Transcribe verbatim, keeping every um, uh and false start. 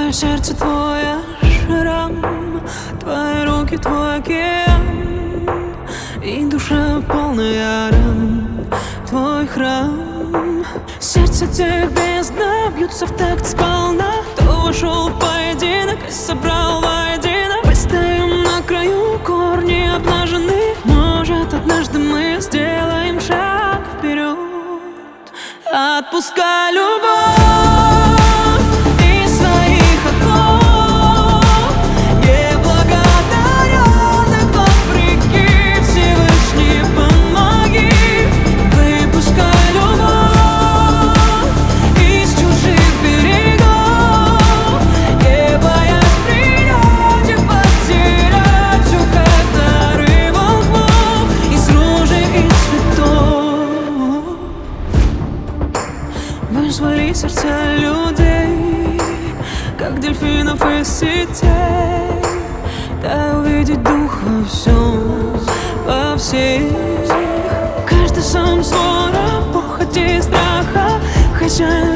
Мое сердце твой шрам, твои руки твой океан, и душа полная ран, твой храм. Сердце тех бездна бьются в такт сполна. Кто вошел в поединок и собрал воедино. Мы стоим на краю, корни обнажены. Может, однажды мы сделаем шаг вперед. Отпускай любовь из своих оков, неблагодаренных вопреки. Всевышний, помоги. Выпускай любовь из чужих берегов, не боясь принять и потерять все, как дары волхвов из ружей и цветов. Вызвали сердца людей, как дельфинов из сетей. Да увидеть дух во всем, во всех. Каждый сам свой, похоти и страха, хозяин